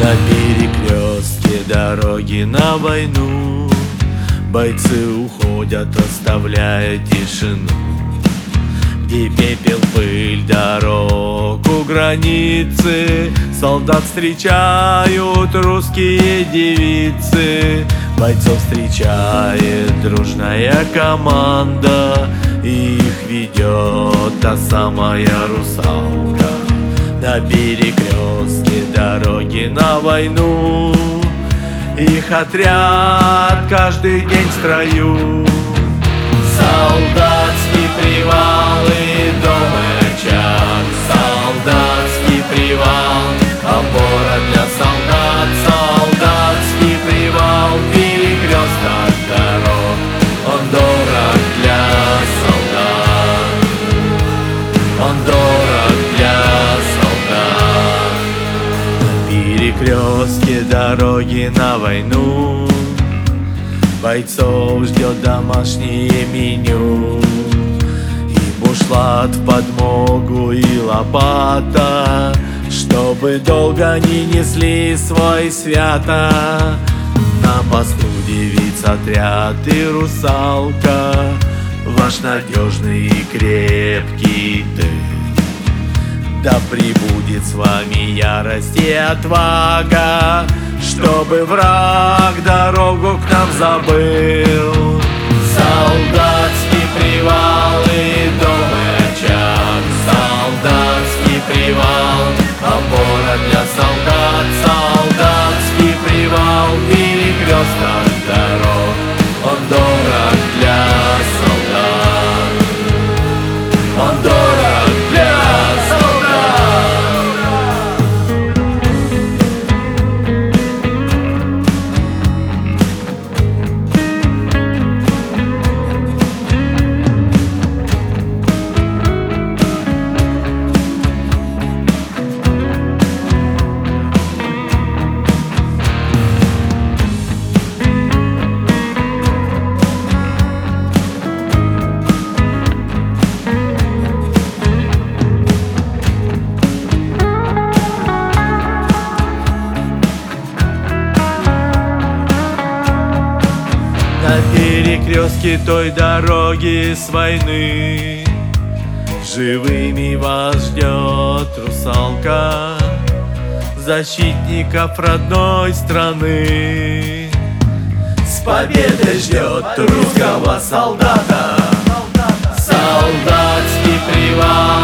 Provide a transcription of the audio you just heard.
На перекрестке дороги на войну бойцы уходят, оставляя тишину, где пепел, пыль, дорог у границы. Солдат встречают русские девицы, бойцов встречает дружная команда, их ведет та самая русалка. На перекрестке дороги на войну их отряд каждый день в строю. Солдатский привал и дом очаг, солдатский привал, опора для солдат. Солдатский привал, перекресток дорог, он дорог для солдат, он дорог для солдат. На перекрестке дороги на войну бойцов ждет домашнее меню, и бушлат в подмогу, и лопата, чтобы долго они несли свой свято. На посту девиц отряд и русалка, ваш надежный и крепкий тыл. Да пребудет с вами ярость и отвага, чтобы враг дорогу к нам забыл. Солдатский привал и дом очаг, солдатский привал, опора для солдат. Солдатский привал, перекресток дорог, он дорог для солдат, он дорог для солдат. На перекрестке той дороги с войны живыми вас ждет русалка, защитников родной страны. С победой ждет русского солдата солдатский привал.